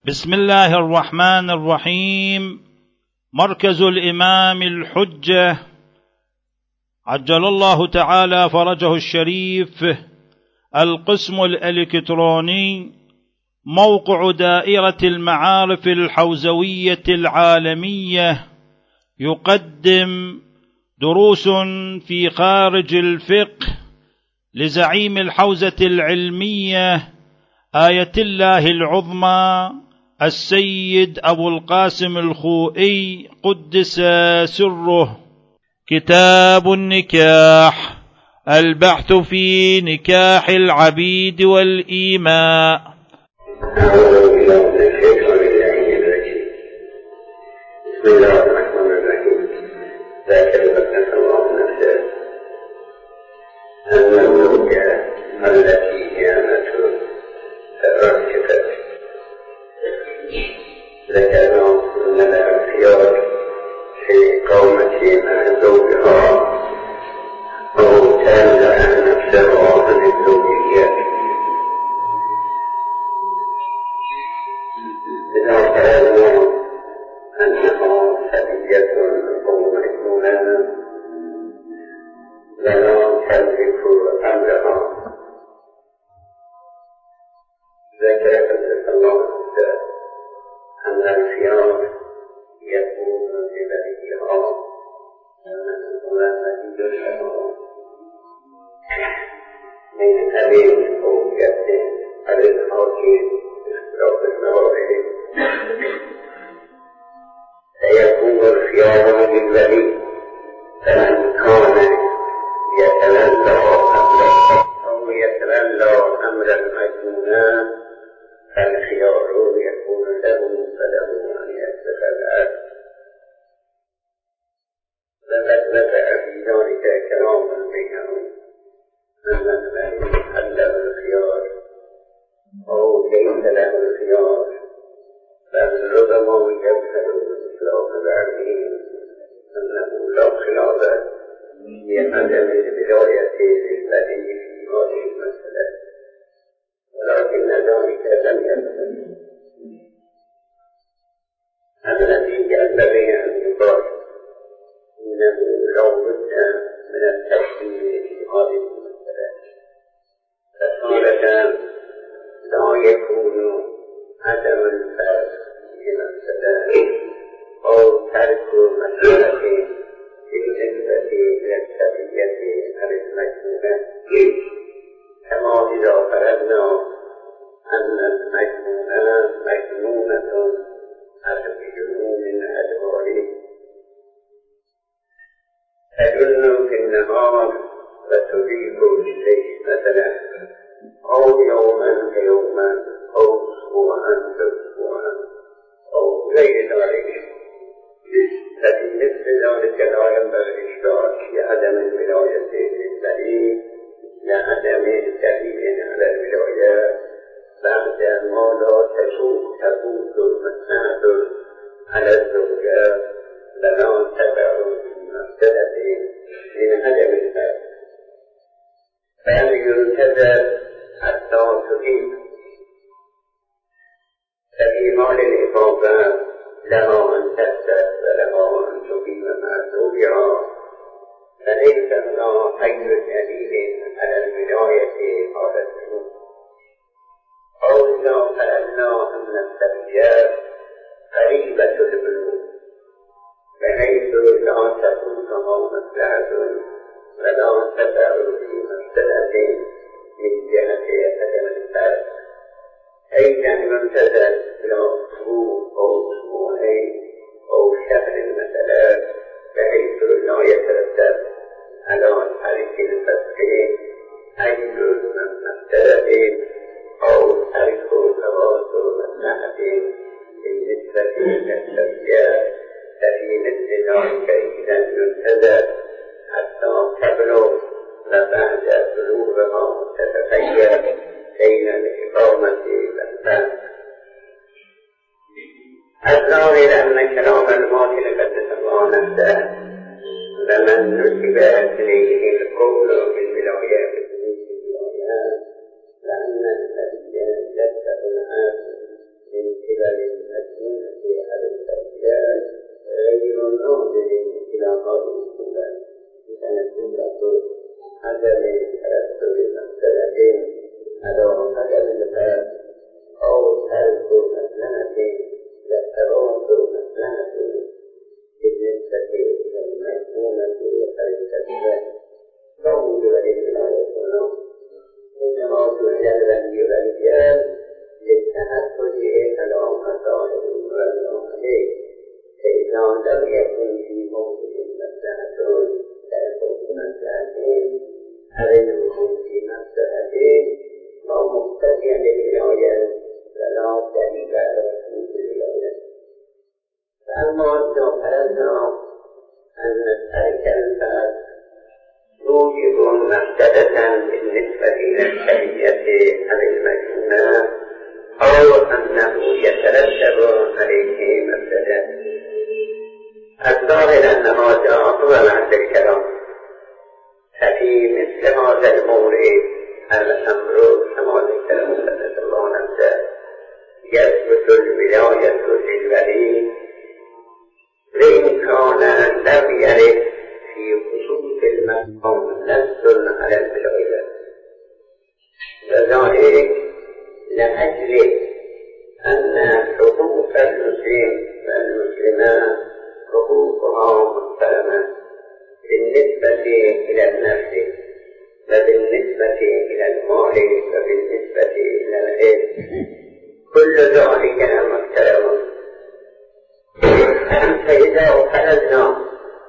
بسم الله الرحمن الرحيم. مركز الإمام الحجة عجل الله تعالى فرجه الشريف، القسم الإلكتروني، موقع دائرة المعارف الحوزوية العالمية، يقدم دروس في خارج الفقه لزعيم الحوزة العلمية آية الله العظمى السيد أبو القاسم الخوئي قدس سره. كتاب النكاح، البحث في نكاح العبيد والإيماء. بسم الله الرحمن الرحيم. ذاكر بكنا الله نفسه أن الزوجة التي كانت تركبت ذكرنا من الاختيار في قومة مع زوجها أو تنزع نفسها عن الزوجية. إذا قالنا أنها سبية أو مجنونة لا تملك أمرها. ذكر الله أن الخيار يكون لبنيها من أبي أو جد على الحاكم إخلاق المواهب، فيكون الخيار للولي، فمن كان يتولى أمر المجنون فالخيار يكون له فله أن يتخذ. لقد نبأ في ذلك كلام بينهم أن الذي حله الخيار أو ليس له الخيار، بل ربما يجهل الإسلام العليم أنه لا خلاف بعدم الولاية للولي في هذه المسألة، ولكن ذلك لم يكن. الذي ينبغي أن يقال إنه لا بد من التفصيل في هذه المسألة، فصارة لا يكون عدم الفرق في المسألة أو ترك مسألة بالنسبة إلى السبية المجنونة، كما إذا فرضنا أن المجنونة مجنونة بجنون أدواره تجن في النهار وتبيح بالليل مثلا، أو يوما كيوما أو أسبوعا كأسبوعا أو غير ذلك. ففي مثل ذلك لا ينبغي الإشكال لعدم الولاية للولي، لعدم الدليل على الولاية بعد ما لا تفوت المسألة على الزوجة، ولا تبع المسألة من عدم الفرق، بل ينتظر حتى تقيم. ففي حال الإفاضة لها أن تحسب ولها أن تقيم مع زوجها، فليس هنا أي دليل على الولاية على الزوج. أو إذا قلنا أن السبيات قريبة البلوغ بحيث لا تكونها مصلحة ولا تدع في مسألة من جهة عدم الفرق، أي كان منتظر إلى أسبوع أو أسبوعين أو شهر مثلا، بحيث لا يترتب على ترك الفسق أي جزء من مسألة أو ترك تواصل مصلحة بالنسبة للسبيات. ففي مثل ذلك إذا ينتظر حتى تبلغ وبعد بلوغها تتخير بين الإقامة والفرق. الظاهر أن كلام الماضي قدس الله نفسه ومن نسب إليه القول بالولايات لأن النبي جد من قبل ناظر إلى هذه السورة كانت سورة عدم ترتب المسألتين على عدم الفرق أو ترك مسألة للتواصل مسألة بالنسبة إلى المسؤولة التي قول ولله إنما جعل الولي والرجال للتأكد على مصالح والعقلين فإذا لم يكن في موضع مصلحة فيكون مصلحتين أو يكون في مصلحتين ومقتضيا للرعاية فلا دليل على وجود الرعاية. فأما إذا فرضنا أن ترك الفرد يوجب مفسدة بالنسبة إلى الشريعة أو المجنونة أو أنه يترتب عليه مفسدة، الظاهر أن هذا هو معنى الكلام. ففي مثل هذا المورد الأمر كما ذكر صلى الله عليه وسلم يثبت الولاية للولي وإن كان لم يرد في خصوص المقام نص على الولاية، وذلك لأجل أن حقوق المسلم والمسلمات حقوقها محترمة بالنسبة إلى النفس وبالنسبة إلى المال وبالنسبة إلى العلم، كل ذلك محترم. فإذا فرضنا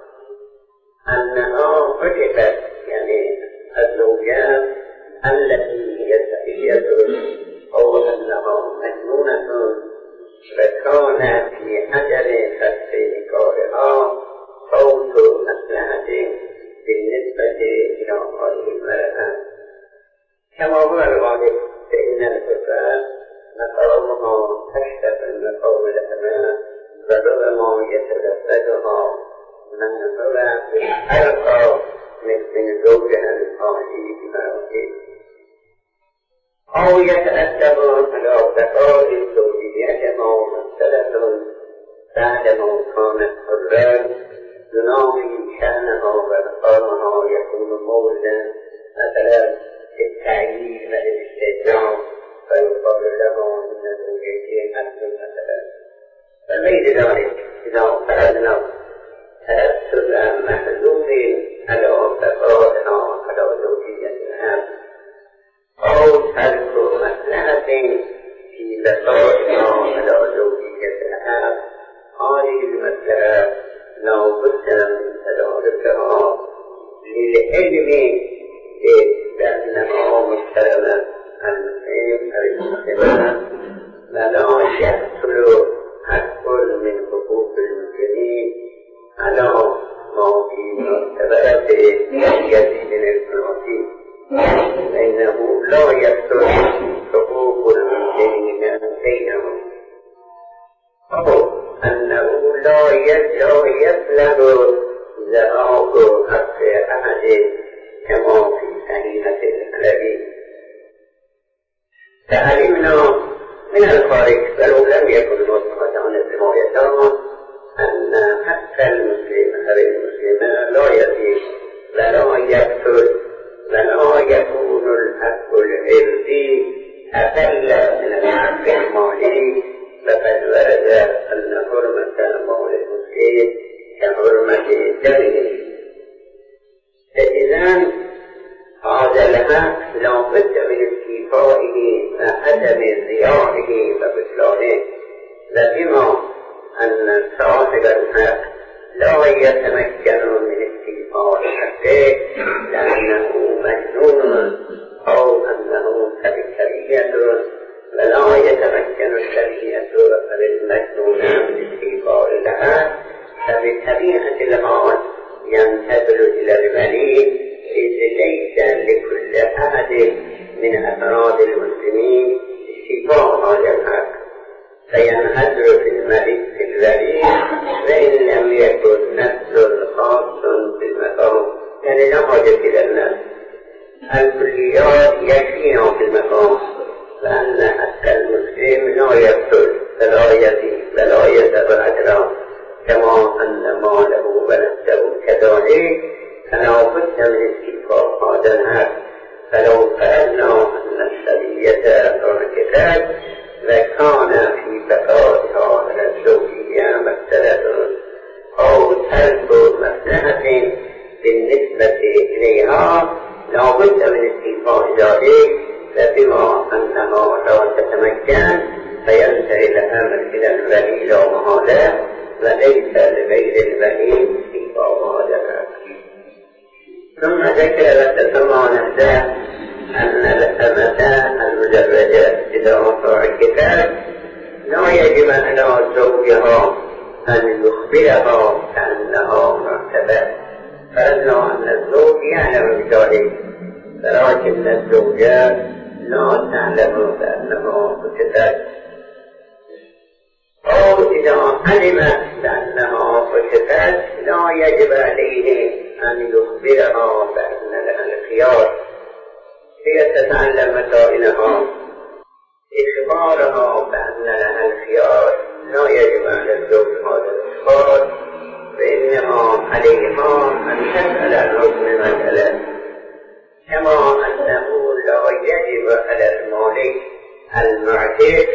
أنها حجبت يعني الزوجات التي هي سفية أو أنها مجنونة وكان في عدم فسخ نكاحها صوت مصلحة بالنسبة إلى هذه المرأة، كما هو الغالب فإن الفتاة مقامها أشرف المقام لهما وربما يتلفظها من هو أرقى من زوجها الحالي بمراحل، أو يتأدب على بقاء الزوجية ممثلة بعدما كانت حرا يناوي شأنها ومقامها يكون موردا مثلا للتعيين وللاستئجار فيقال له من زوجته أكثر مثلا. فغير ذلك إذا فرضنا ترتب محذوف على بقائها على زوجيتها أو ترك مصلحة في بقائها على زوجيتها، هذه المسألة لا بد من تداركها للعلم بأنها محترمة المسلم أو المسلمات ولا يحصل حق من حقوق المسلمين على ما في مرتبة يزيد الإفراطي، فإنه لا يحصل حقوق المسلمين بينهم، أو أنه لا يبلغ ذهاب حق أحد كما في صحيحة الحلبي. فعلمنا من الخارج ولو لم يكن مصطفى عن الروايتان أن حق المسلم أو المسلمة لا يزيد ولا يكثر ولا يكون الحق العرضي أقل من الحق المالي، فقد ورد أن حرمة مال المسلم كحرمة دمه. فإذا هذا الحق لا بد من استيفائه وعدم ضياعه وبطلانه، وبما أن صاحب الحق لا يتمكن من استيفاء حقه لأنه مجنون أو أنه كبيرة ولا يتمكن الشريعة المجنون من استيفاء الحق، فبطبيعة الحال ينتقل إلى الولي، إذ ليس لكل أحد من أفراد المسلمين استيفاء هذا الحق، فينحدر في الولي وإن لم يكن نفس خاص بالمقام، يعني لا حاجة إلى النفس، الكليات يكفيها في المقام، فأن حق المسلم لا يبطل ولا يزيد ولا يتبعد كما أن ما الولي لا محالة وليس لغير الولي سوى ما ذكر. ثم ذكر وتسمع نفسه أن الأمة المزوجة إذا وقع الكتاب لا يجب على زوجها أن يخبرها أنها معتبة، فرضنا أن الزوج يعلم بذلك، ولكن الزوجة لا تعلم بأنها معتبة، أو إذا علمت بأنها معتبة لا يجب عليه أن يخبرها بأن لها الخيار ليتتعلم مسائلها. إخبارها بأن لها الخيار لا يجب على الزوج هذا الإخبار، فإنما عليها أن تسأل عن حكم المسألة، كما أنه لا يجب على المالك المعتق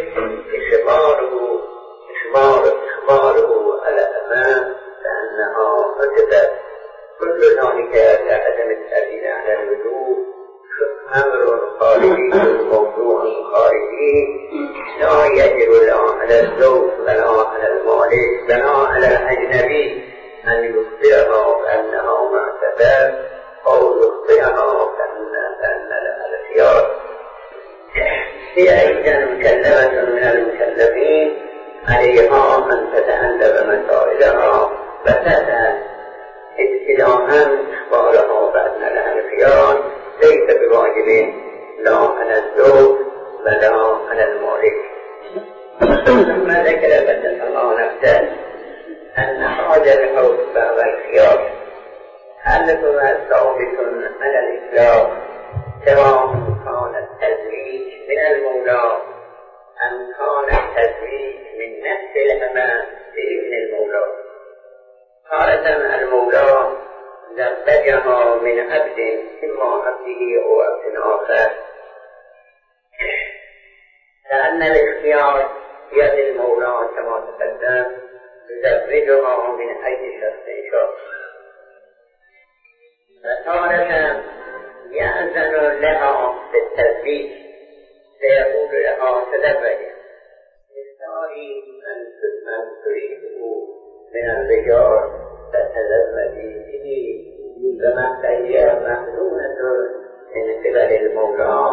إخباره على أمام بأنها معتبة. كل ذلك لعدم التأكيد على الوجوب أمر خارجي موضوع خارجي لا يجب لا على الزوج ولا على المالك ولا على الأجنبي أن يخبرها بأنها معتبة أو يخبرها بأن لها الخيار. هي أيضا مكلمة من المكلفين، عليها أن تتعلم مسائلها وتسأل ابتداءً إخبارها بأن لها الخيار ليس بواجب لا على الزوج ولا على المالك. ثم ذكر فتسمع نفسه أن هذا الحكم والخيار هل هو ثابت على الإطلاق سواء كان التزويج من المولى أم كان التزويج من نفس الأمة بإذن المولى. قالت المولى زوجها من عبد إما عبده أو عبد آخر، لأن الاختيار بيد المولى كما تقدم يزوجها من أي شخص شخص. فتارة يأذن لها بالتزويج فيقول لها تزوجي، اختاري من تريده من الرجال فتزوجي به، كما هي محزونة من قبل المولى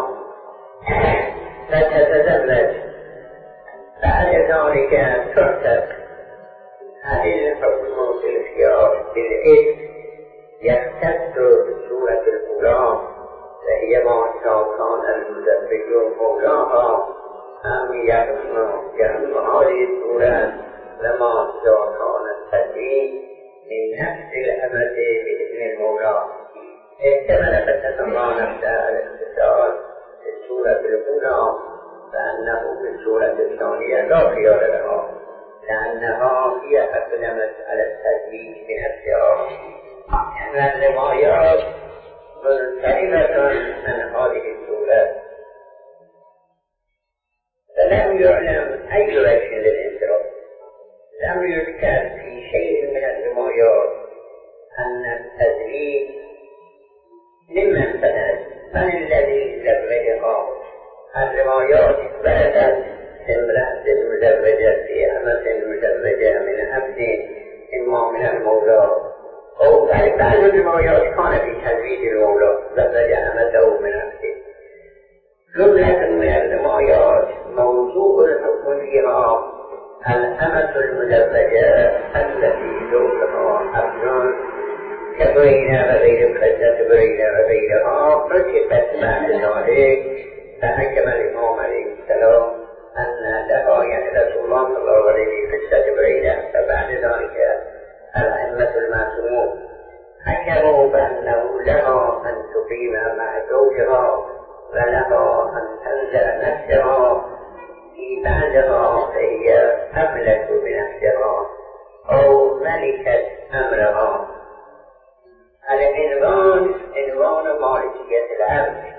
فتتزوج. بعد ذلك تحسب هل الحكم في الخيار بالإثم يختص بصورة الأولى فهي ما كان المزوج مولاها، أم يعم هذه الصورة لما كان التزويج من نفس الأمة بإذن المولى. احتمل فتسمع نفسها الاختصار في السورة الأولى فأنه في السورة الثانية لا خيار لها، لأنها هي أقدمت على التزويج بنفسها. الروايات منصرفة عن هذه السورة، فلم يعلم أي وجه للانصراف. لم يذكر في شيء من الروايات أن التزويج ممن سند من الذي زوجها. الروايات بردت امرأة مزوجة في أمة مزوجة من عبد إما من المولى، أو بعض الروايات كان في تزويج المولى زوج أمته من عبده. جملة من الروايات موضوع الحكم فيها الأمة المزوجة التي زوجها عبد كبرينا وغير كبرينا وغيرها رتبت بعد ذلك. فحكم الإمام عليه السلام أن لها يعني رسول الله صلى الله عليه قصة بريدة، فبعد ذلك الأئمة المعصومون حكموا بأنه لها أن تقيم مع زوجها ولها أن تنزل نفسها في بعدها فهي أملك بنفسها أو ملكة أمرها. العنوان عنوان مالكية العبد.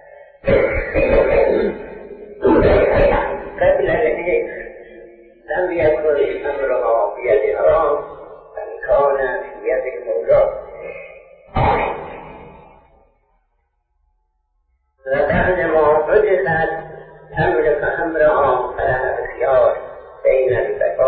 قبل الحكم لم يكن أمرها بيدها بل كان في يد المولى، وبعد ما فتحت تملك أمرها فلها الخيار بين البقاء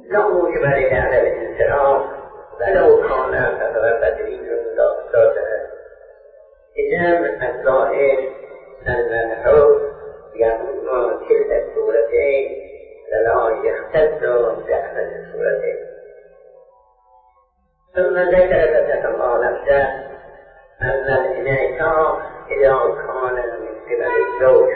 لا موجب لعدم الانصراف ولو كان فقط تدريج داخل إذن الظاهر أن الحكم يكون كلتا الصورتين ولا يختلف بأحد الصورتين. ثم ذكر فتح الله نفسه أن الانعطاف إذا كان من قبل الزوج،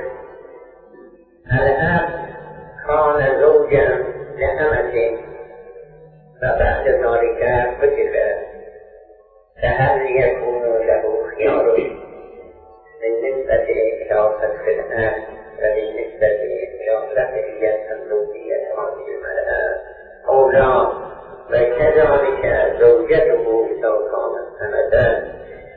الأب كان زوجا لأمته فبعد ذلك فتح، فهل يكون له خيار بالنسبة إلى فتح الأب وبالنسبة إلى فتحية الزوجية هذه المرأة أو لا؟ وكذلك زوجته إذا كانت أمدا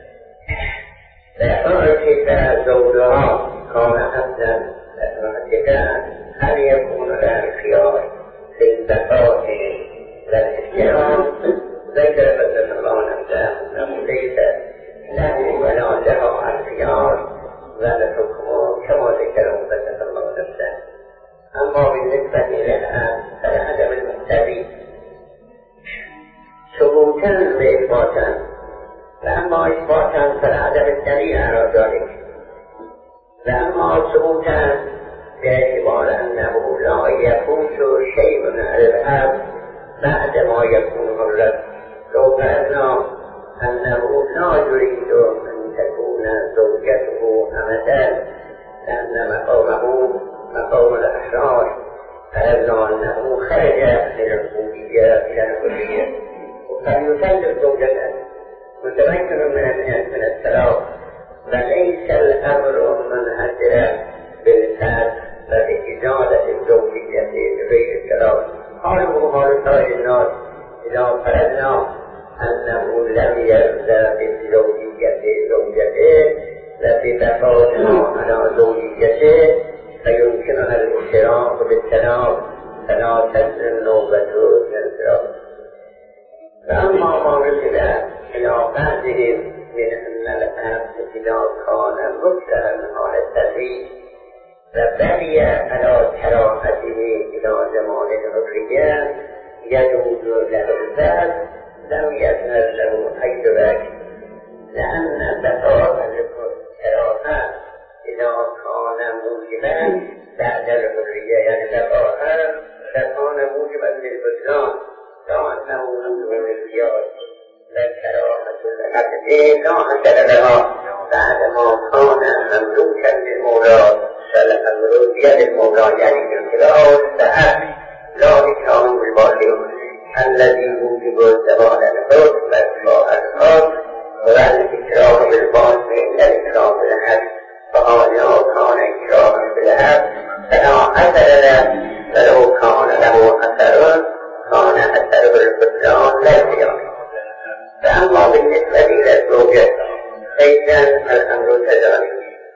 فأعتق زوجها كان أبدا معتقا، هل يكون له الخيار للبقاء والاحترام؟ ذكر فتح الله نفسه أنه ليس له ولا لها الخيار والحكم كما ذكره فتح الله نفسه. أما بالنسبة لها فلعدم المقتضي ثبوتا وإثباتا، فأما إثباتا فلعدم الدليل على ذلك، فأما ثبوتا باعتبار أنه لا يفوت شيء على الأب بعد ما يكون الرد. لو فرضنا أنه لا يريد أن تكون زوجته أمدا لأن مقامه مقام الأحرار، فرضنا أنه خرج من العبودية إلى الحرية فليسلم زوجته متمكن من السلام، وليس الأمر منحدرا بالفعل وبإزالة الزوجية بغير السلام. حاله حال سائر الناس إذا فرضنا أنه لم يرضى بالزوجية زوجته وببقائها على زوجيته فيمكنها الاشتراك بالسلام فلا تزل النوبة الانصراف. فأما ما رسل إلى بعضهم من أن الأب إذا كان مبتلا على التدريج وبقي على كراهته إلى زمان الحرية يجوز له البعث لم يظهر له أي وجه، لأن بقاء الكراهة إذا كان موجبا بعد الحرية يعني بقاءها فكان موجبا للبطلان لا أنه ممنوع للخيار، والكراهة التي لا أثر لها بعد ما كان مملوكا للمولى فالأمر بيد المولى يعني بالكراهة السحاب لا إكراه بالباطل الذي يوجب زمان الحكم وإطلاق الحكم، والإكراه بالباطل الإكراه بالحق، فهذا كان إكراه بالحق فلا أثر له، ولو كان له أثر كان أثره البطلان لا الخيار. فأما بالنسبة إلى الزوجة ليس الأمر كذلك،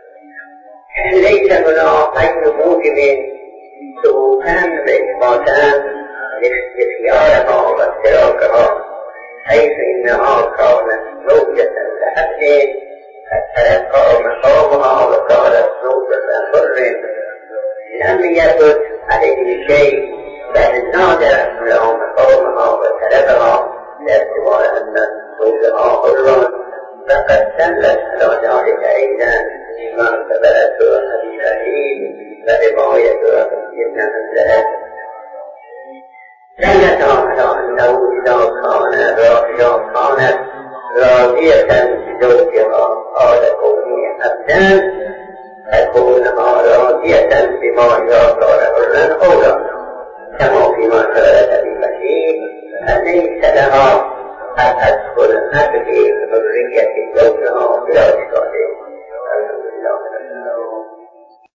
ليس هنا أي موجب ثبوتا وإثباتا لخيارها واختراقها، حيث إنها كانت زوجة لأهل فتلقى مقامها وصارت زوجة حر لم يثبت عليه شيء بل نادى له مقامها وتلقها باعتبار أن زوجها حر، فقد دلت على ذلك أيضا ما ثبته حديث ورواية ابن حنبل دلت على أنه إذا كانت راضية بزوجها قال كوني أبدا فكونها راضية بما إذا صار حرا أولى، كما فيما ثبت بالمسيح فليس لها أن تدخل هذه الحرية زوجها بلا